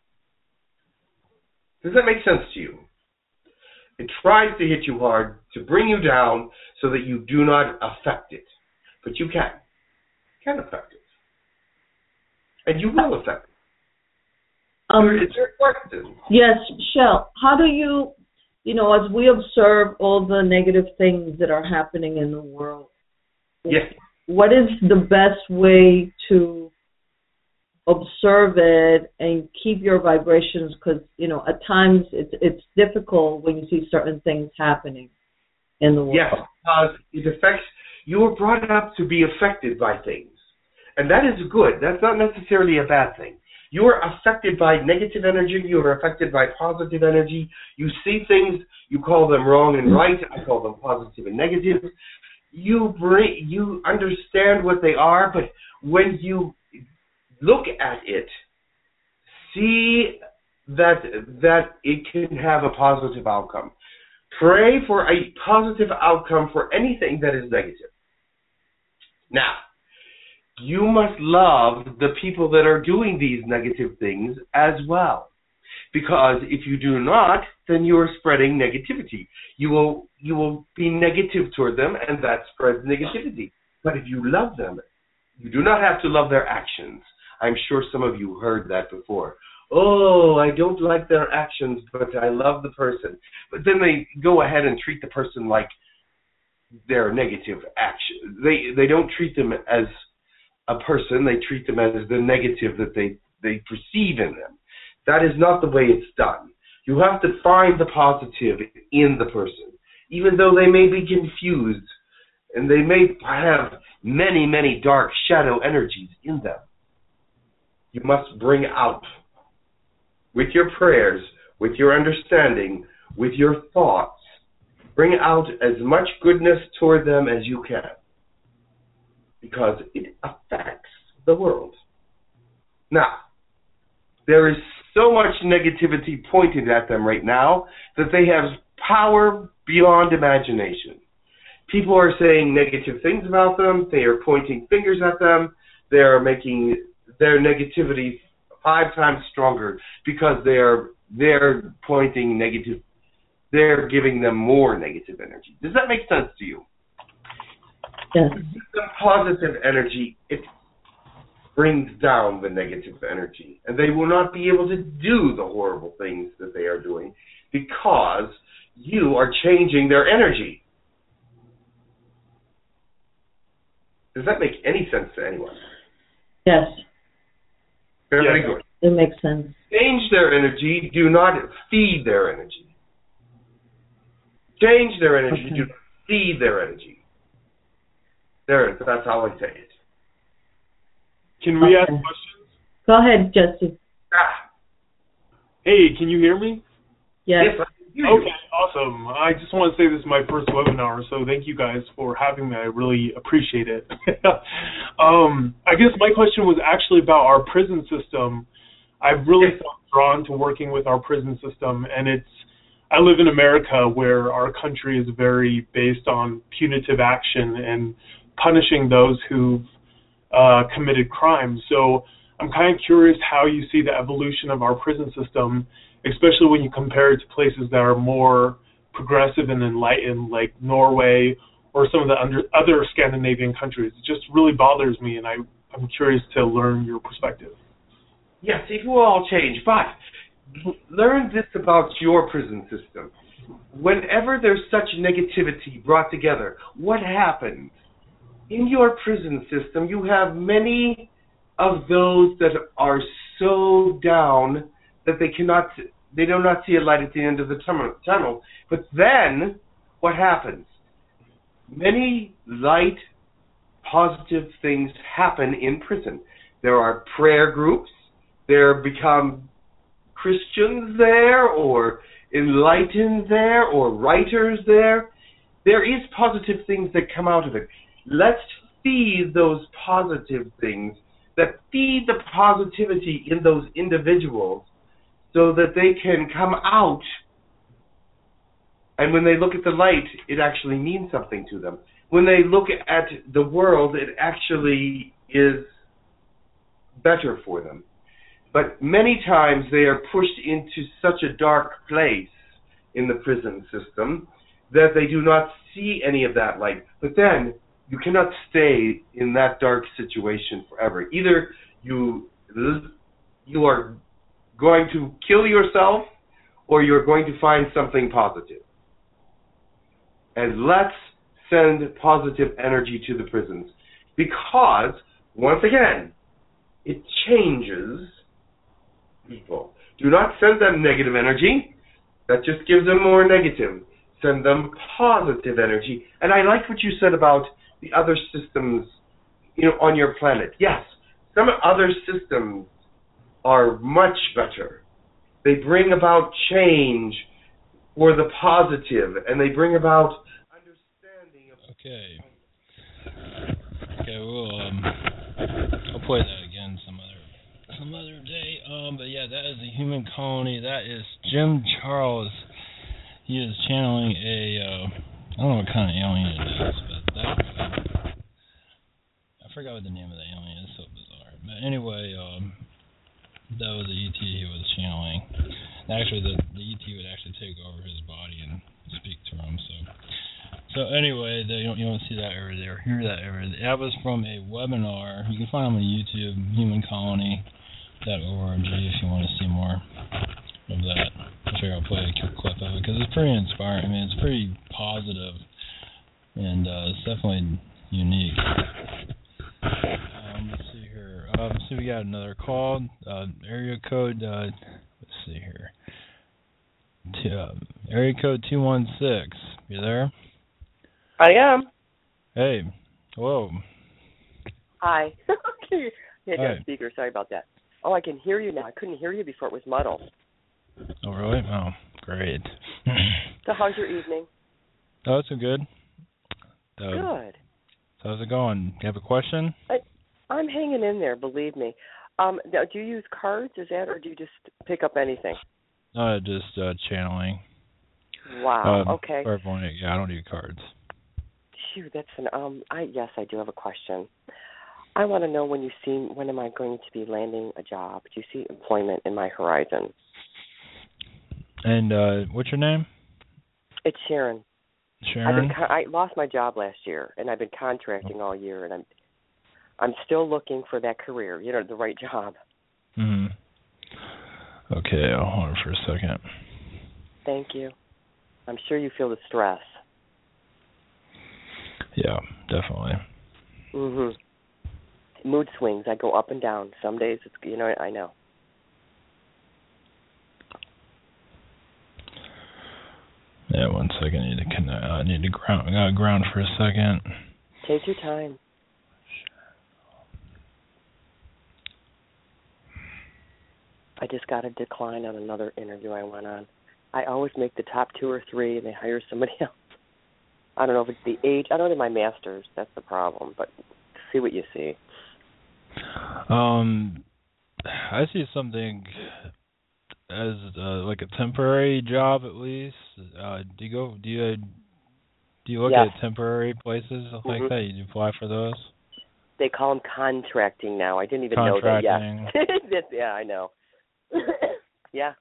Speaker 4: Does that make sense to you? It tries to hit you hard to bring you down so that you do not affect it. But you can. You can affect it. And you will affect it.
Speaker 5: Um,
Speaker 4: it's your question.
Speaker 5: Yes, Shell, how do you, you know, as we observe all the negative things that are happening in the world,
Speaker 4: yes.
Speaker 5: What is the best way to observe it and keep your vibrations? Because, you know, at times it's it's difficult when you see certain things happening in the world.
Speaker 4: Yes, because it affects, you were brought up to be affected by things. And that is good. That's not necessarily a bad thing. You are affected by negative energy. You are affected by positive energy. You see things, you call them wrong and right. I call them positive and negative. You bring, you understand what they are, but when you look at it, see that that it can have a positive outcome. Pray for a positive outcome for anything that is negative. Now, you must love the people that are doing these negative things as well. Because if you do not, then you are spreading negativity. You will you will be negative toward them, and that spreads negativity. But if you love them, you do not have to love their actions. I'm sure some of you heard that before. Oh, I don't like their actions, but I love the person. But then they go ahead and treat the person like their negative action. They they don't treat them as a person. They treat them as the negative that they, they perceive in them. That is not the way it's done. You have to find the positive in the person, even though they may be confused and they may have many, many dark shadow energies in them. You must bring out, with your prayers, with your understanding, with your thoughts, bring out as much goodness toward them as you can, because it affects the world. Now, there is so much negativity pointed at them right now that they have power beyond imagination. People are saying negative things about them. They are pointing fingers at them. They are making their negativity five times stronger because they are they're pointing negative. They're giving them more negative energy. Does that make sense to you?
Speaker 5: Yes.
Speaker 4: The positive energy, it brings down the negative energy, and they will not be able to do the horrible things that they are doing because you are changing their energy. Does that make any sense to anyone?
Speaker 5: Yes.
Speaker 4: Very
Speaker 6: yeah.
Speaker 4: good.
Speaker 5: It makes sense.
Speaker 4: Change their energy, do not feed their energy. Change their energy,
Speaker 5: Okay.
Speaker 4: do not feed their energy. There, that's how I say it.
Speaker 6: Can we
Speaker 5: Okay.
Speaker 6: ask questions?
Speaker 5: Go ahead, Jesse.
Speaker 4: Ah,
Speaker 6: Hey, can you hear me?
Speaker 5: Yes.
Speaker 4: yes, I can hear you.
Speaker 6: Okay, awesome. I just want to say this is my first webinar, so thank you guys for having me. I really appreciate it. um, I guess my question was actually about our prison system. I've really
Speaker 4: Yes.
Speaker 6: felt drawn to working with our prison system, and it's I live in America where our country is very based on punitive action and punishing those who've uh, committed crimes. So I'm kind of curious how you see the evolution of our prison system, especially when you compare it to places that are more progressive and enlightened, like Norway or some of the under, other Scandinavian countries. It just really bothers me, and I, I'm curious to learn your perspective.
Speaker 4: Yes, it will all change, but learn this about your prison system. Whenever there's such negativity brought together, what happens? In your prison system, you have many of those that are so down that they cannot, they do not see a light at the end of the tunnel. But then, what happens? Many light, positive things happen in prison. There are prayer groups. There become Christians there, or enlightened there, or writers there. There is positive things that come out of it. Let's feed those positive things that feed the positivity in those individuals so that they can come out, and when they look at the light, it actually means something to them. When they look at the world, it actually is better for them. But many times they are pushed into such a dark place in the prison system that they do not see any of that light. But then you cannot stay in that dark situation forever. Either you you are going to kill yourself, or you're going to find something positive. And let's send positive energy to the prisons, because, once again, it changes people. Do not send them negative energy. That just gives them more negative. Send them positive energy. And I like what you said about the other systems, you know, on your planet. Yes, some other systems are much better. They bring about change for the positive, and they bring about understanding of.
Speaker 2: Okay. Okay, well, um, I'll play that again some other some other day. Um, but yeah, that is the Human Colony. That is Jim Charles. He is channeling a, uh, I don't know what kind of alien it is, but that, I forgot what the name of the alien is, so bizarre. But anyway, um, that was the E T he was channeling. Actually, the, the E T would actually take over his body and speak to him, so. So anyway, they don't, you don't see that ever there, hear that ever. That was from a webinar. You can find them on YouTube, human colony dot org, if you want to see more of that. I figure I'll play a quick clip of it, because it's pretty inspiring. I mean, it's pretty positive, and uh, it's definitely unique. Um, let's see here. Um, let's see, we got another call. Uh, area code, uh, let's see here. T- uh, area code two one six. You there?
Speaker 7: I am.
Speaker 2: Hey. Hello.
Speaker 7: Hi. You had
Speaker 2: Hi.
Speaker 7: a speaker. Sorry about that. Oh, I can hear you now. I couldn't hear you before. It was muddled.
Speaker 2: Oh, really? Oh, great.
Speaker 7: So how's your evening?
Speaker 2: Oh, it's good. Uh,
Speaker 7: Good.
Speaker 2: So how's it going? Do you have a question?
Speaker 7: I, I'm hanging in there, believe me. Um, now, do you use cards, is that, or do you just pick up anything?
Speaker 2: Uh, just uh, channeling.
Speaker 7: Wow.
Speaker 2: Um,
Speaker 7: okay.
Speaker 2: Clairvoyant. Yeah, I don't do cards.
Speaker 7: Phew, that's an um. I yes, I do have a question. I want to know when you see when am I going to be landing a job? Do you see employment in my horizon?
Speaker 2: And uh, what's your name?
Speaker 7: It's Sharon.
Speaker 2: Sharon.
Speaker 7: I've been con- I lost my job last year, and I've been contracting all year, and I'm I'm still looking for that career. You know, the right job.
Speaker 2: Hmm. Okay, I'll hold on for a second.
Speaker 7: Thank you. I'm sure you feel the stress.
Speaker 2: Yeah, definitely.
Speaker 7: Mhm. Mood swings. I go up and down. Some days it's you know I know.
Speaker 2: Yeah, one second. I need to connect. I need to ground. I got ground for a second.
Speaker 7: Take your time. I just got a decline on another interview I went on. I always make the top two or three, and they hire somebody else. I don't know if it's the age. I don't have my master's. That's the problem. But see what you see.
Speaker 2: Um, I see something as uh, like a temporary job at least. Uh, do you go? Do you do you look
Speaker 7: Yes.
Speaker 2: at temporary places like
Speaker 7: Mm-hmm.
Speaker 2: that? You apply for those?
Speaker 7: They call them contracting now. I didn't even know that.
Speaker 2: Contracting.
Speaker 7: Yeah. That's- yeah, I know. Yeah.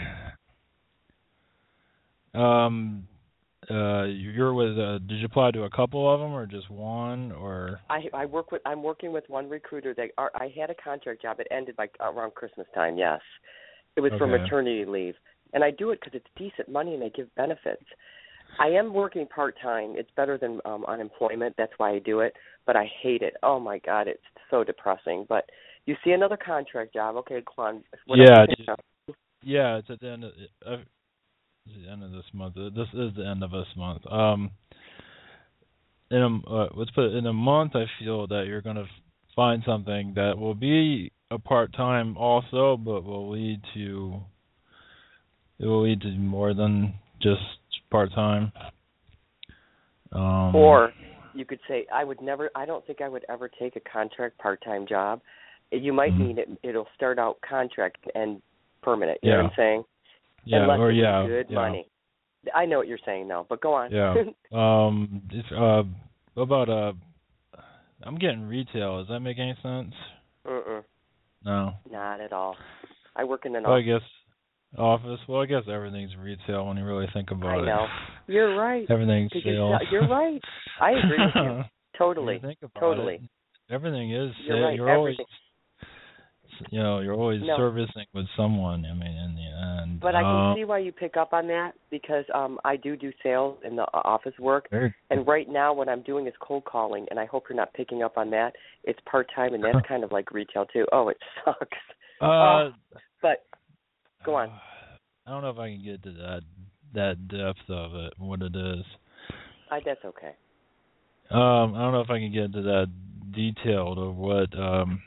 Speaker 2: Um, uh, you're with. Uh, did you apply to a couple of them or just one or?
Speaker 7: I I work with. I'm working with one recruiter. That are, I had a contract job. It ended like around Christmas time. Yes, it was for
Speaker 2: Okay.
Speaker 7: maternity leave, and I do it because it's decent money and they give benefits. I am working part time. It's better than um, unemployment. That's why I do it. But I hate it. Oh my God, it's so depressing. But you see another contract job. Okay, Quan. what
Speaker 2: Yeah,
Speaker 7: else?
Speaker 2: just- Yeah, it's at the end of uh, it's the end of this month. Uh, This is the end of this month. Um, in a uh, let's put it in a month. I feel that you're gonna find something that will be a part time also, but will lead to it will lead to more than just part time. Um,
Speaker 7: Or you could say, I would never. I don't think I would ever take a contract part time job. You might
Speaker 2: Mhm.
Speaker 7: mean it. It'll start out contract and permanent. You
Speaker 2: Yeah.
Speaker 7: know what I'm saying?
Speaker 2: yeah,
Speaker 7: Unless
Speaker 2: or
Speaker 7: it's
Speaker 2: yeah,
Speaker 7: good
Speaker 2: yeah,
Speaker 7: money. I know what you're saying now, but go on.
Speaker 2: yeah. um, if, uh, what about uh, I'm getting retail. Does that make any sense?
Speaker 7: Mm-mm,
Speaker 2: No.
Speaker 7: not at all. I work in an
Speaker 2: Well, I
Speaker 7: office.
Speaker 2: guess office. Well, I guess everything's retail when you really think about
Speaker 7: I
Speaker 2: it.
Speaker 7: know. You're right.
Speaker 2: Everything's
Speaker 7: 'Cause you're,
Speaker 2: sales.
Speaker 7: you're right. I agree with you. Totally.
Speaker 2: When you think about
Speaker 7: Totally.
Speaker 2: it, everything is.
Speaker 7: You're
Speaker 2: sa-
Speaker 7: right,
Speaker 2: You're always,
Speaker 7: everything.
Speaker 2: you know, you're always
Speaker 7: No.
Speaker 2: servicing with someone. I mean, in the end.
Speaker 7: But I can
Speaker 2: um,
Speaker 7: see why you pick up on that because um, I do do sales in the uh, office work.
Speaker 2: very-
Speaker 7: And right now what I'm doing is cold calling, and I hope you're not picking up on that. It's part-time, and that's kind of like retail, too. Oh, it sucks.
Speaker 2: Uh,
Speaker 7: Oh, but go on.
Speaker 2: I don't know if I can get to that that depth of it, what it is.
Speaker 7: I, that's okay.
Speaker 2: Um, I don't know if I can get into that detailed of what. Um,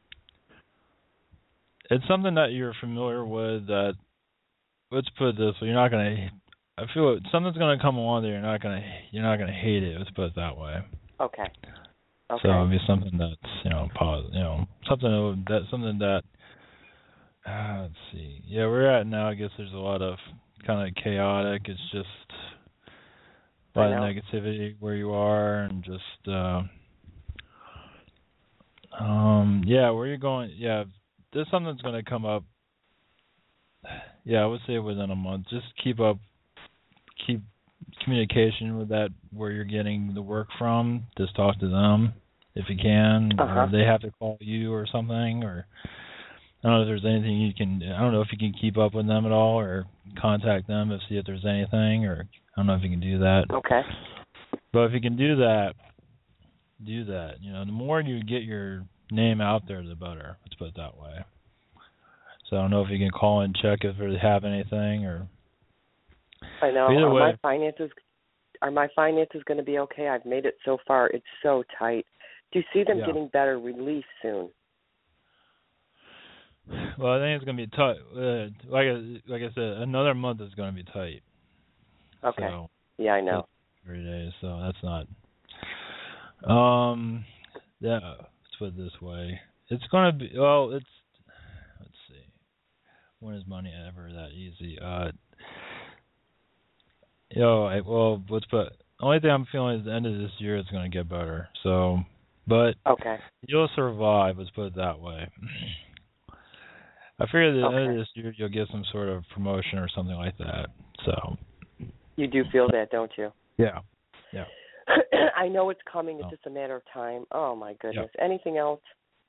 Speaker 2: it's something that you're familiar with. That let's put it this way: you're not gonna. I feel it, something's gonna come along that you're not gonna. You're not gonna hate it. Let's put it that way.
Speaker 7: Okay. Okay.
Speaker 2: So it'll be something that's you know positive. You know something that something that Uh, let's see. Yeah, we're at now. I guess there's a lot of kind of chaotic. It's just a lot of negativity where you are, and just uh, um, yeah, where you're going. Yeah, there's something that's going to come up. Yeah, I would say within a month. Just keep up, keep communication with that where you're getting the work from. Just talk to them if you can,
Speaker 7: uh-huh.
Speaker 2: or they have to call you or something, or I don't know if there's anything you can. I don't know if you can keep up with them at all, or contact them and see if there's anything, or I don't know if you can do that.
Speaker 7: Okay.
Speaker 2: But if you can do that, do that. You know, the more you get your name out there, the better. Let's put it that way. So I don't know if you can call and check if they have anything, or.
Speaker 7: I know.
Speaker 2: Either
Speaker 7: are
Speaker 2: way,
Speaker 7: my finances are my finances going to be okay? I've made it so far. It's so tight. Do you see them
Speaker 2: yeah.
Speaker 7: getting better relief soon?
Speaker 2: Well, I think it's going to be tight. Uh, like I, like I said, another month is going to be tight.
Speaker 7: Okay.
Speaker 2: So,
Speaker 7: yeah, I know.
Speaker 2: Three days, so that's not. Um, yeah. Let's put it this way. It's going to be. Well, it's. Let's see. When is money ever that easy? Uh. Yo, I, well, let's put. Only thing I'm feeling is the end of this year it's going to get better. So, but
Speaker 7: okay,
Speaker 2: you'll survive. Let's put it that way. I figure that at
Speaker 7: okay.
Speaker 2: the end of this year you'll get some sort of promotion or something like that. So.
Speaker 7: You do feel that, don't you?
Speaker 2: Yeah. Yeah.
Speaker 7: I know it's coming. It's
Speaker 2: oh.
Speaker 7: just a matter of time. Oh my goodness.
Speaker 2: Yeah.
Speaker 7: Anything else?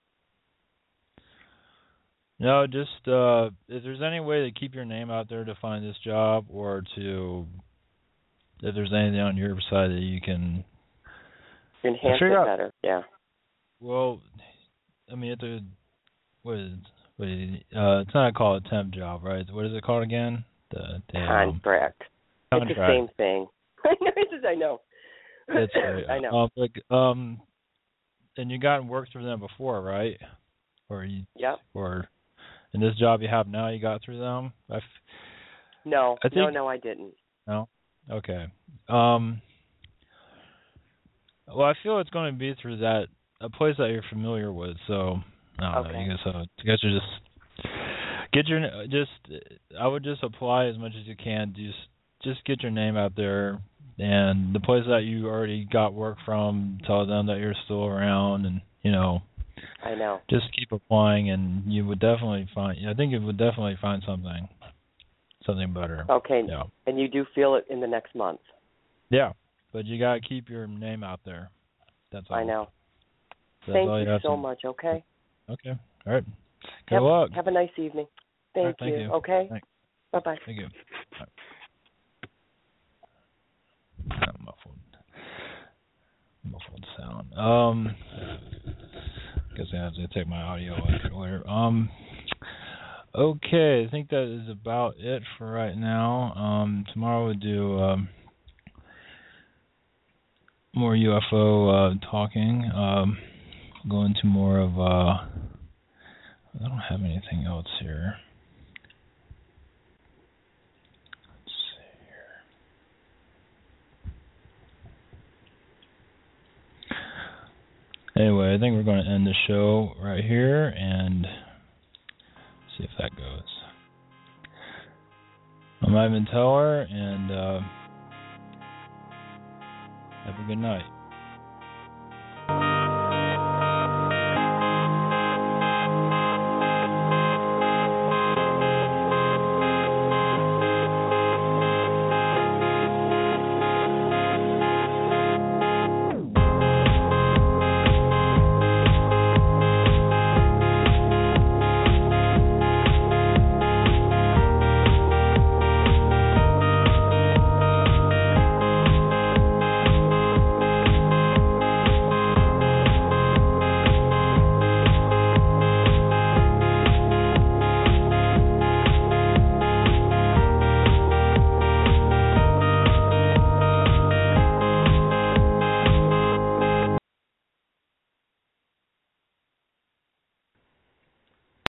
Speaker 2: No, just uh, if there's any way to keep your name out there to find this job, or to if there's anything on your side that you can
Speaker 7: enhance it
Speaker 2: out,
Speaker 7: better. Yeah.
Speaker 2: Well, I mean, it's a what is what is uh, it's not called a temp job, right? What is it called again? The, the
Speaker 7: contract.
Speaker 2: Um,
Speaker 7: it's the same thing. I know.
Speaker 2: It's right.
Speaker 7: I know.
Speaker 2: Um, like, um, and you gotten work through them before, right? Or you?
Speaker 7: Yep.
Speaker 2: Or in this job you have now, you got through them? I f-
Speaker 7: no.
Speaker 2: I think,
Speaker 7: no, no, I didn't.
Speaker 2: No. Okay. Um. Well, I feel it's going to be through that a place that you're familiar with. So I don't
Speaker 7: okay.
Speaker 2: know. You guys, uh, you guys are just get your just. I would just apply as much as you can. Just just get your name out there, and the place that you already got work from, tell them that you're still around, and you know.
Speaker 7: I know.
Speaker 2: Just keep applying, and you would definitely find. I think you would definitely find something, something better.
Speaker 7: Okay.
Speaker 2: Yeah.
Speaker 7: And you do feel it in the next month.
Speaker 2: Yeah, but you gotta keep your name out there. That's all.
Speaker 7: I know.
Speaker 2: That's
Speaker 7: Thank
Speaker 2: all
Speaker 7: you,
Speaker 2: you
Speaker 7: so
Speaker 2: to...
Speaker 7: much. Okay.
Speaker 2: Okay. All right. Good
Speaker 7: have,
Speaker 2: luck.
Speaker 7: Have a nice evening. Thank,
Speaker 2: right, thank
Speaker 7: you.
Speaker 2: you.
Speaker 7: Okay.
Speaker 2: Thanks.
Speaker 7: Bye bye.
Speaker 2: Thank you. Right. Muffled. Muffled sound. Um. Guess I have to take my audio out later. Um. Okay, I think that is about it for right now. Um. Tomorrow we'll do um. more U F O uh, talking. Um. Go into more of uh. I don't have anything else here. Let's see here. Anyway, I think we're going to end the show right here and see if that goes. I'm Ivan Teller, and uh, have a good night.